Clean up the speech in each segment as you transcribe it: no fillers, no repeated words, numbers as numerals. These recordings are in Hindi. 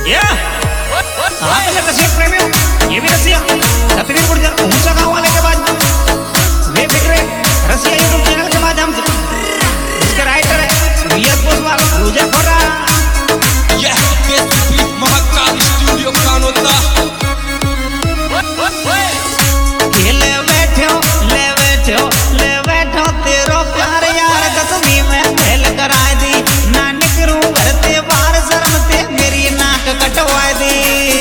या आप रसिया प्रेमियों, ये भी रसिया सतवीर गुर्जर ऊंचा गांव वाले के बाद बेफिक्रे रसिया यूट्यूब चैनल के माध्यम से इसके राइटर है वीएस बोसवाल पूजा खोरा। यह बेस्ट महाकाल स्टूडियो कानोता ले बैठो तेरो प्यार यार दसवीं में फेल करा दी ना निकरू घर ते बाहर शर्म ते मेरी नाक कटवा दी।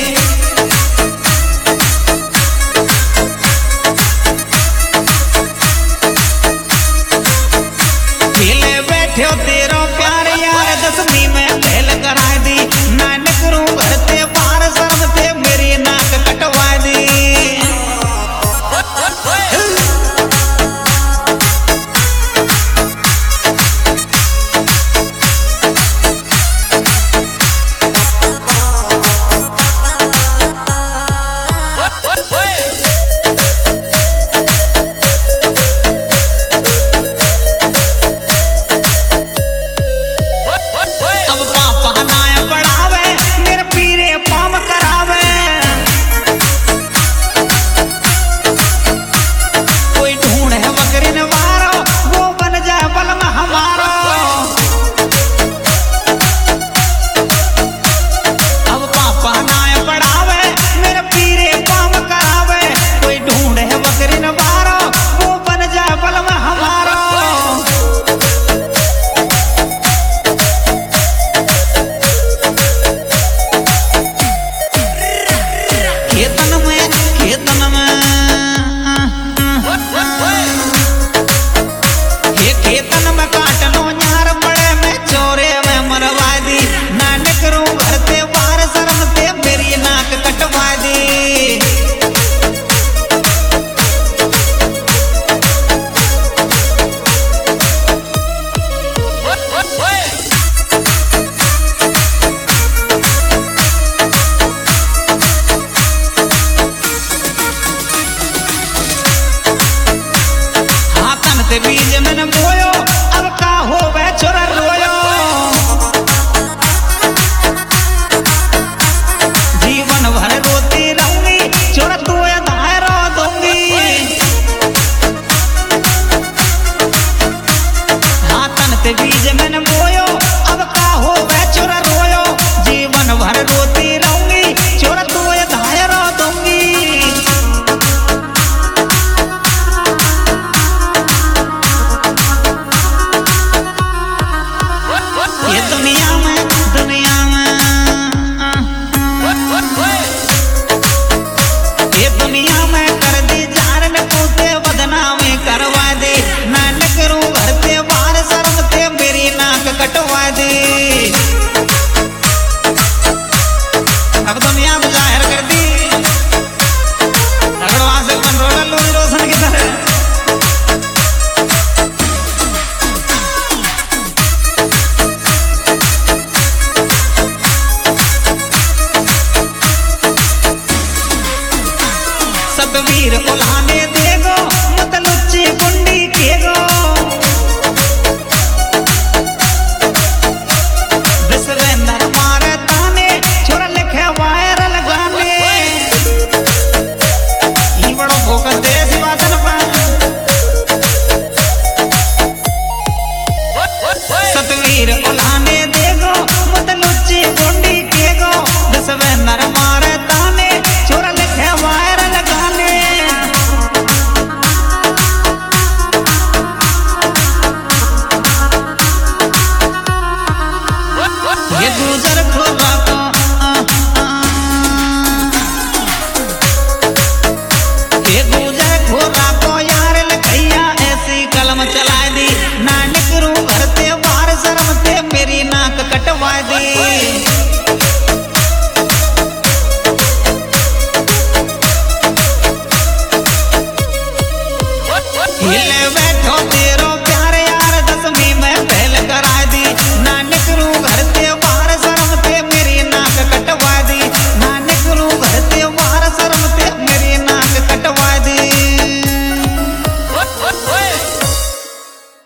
ले बैठो तेरो प्यार यार दसवीं में फेल करा दी ना निकरू घर ते बाहर शर्म ते मेरी नाक कटवा दी। बीज में बोयो अब का हो वे छोरा रोयो जीवन भर रोती रहूंगी छोरा तू दायरो दूंगी। हाथन ते बीज में बोयो अब का हो वे छोरा रोयो जीवन भर रोती रहूंगी छोरा तू दायरो दूंगी। दुनिया में कर दी जार न कूदे बदनाम करवा दे ना न करूं घर ते बाहर शर्म ते मेरी नाक कटवा दे। अब दुनिया में जाहिर कर दी अगर वहां से कंट्रोलर लूरी रोशन की तरह सतवीर उल्हाने देगो मत लुच्ची गुंडी केगो विश्वेंद्र मारे ताने छोरा लिखे वायरल गाने ये बड़ो फोकस दे शिवाचन पर। सतवीर उल्हाने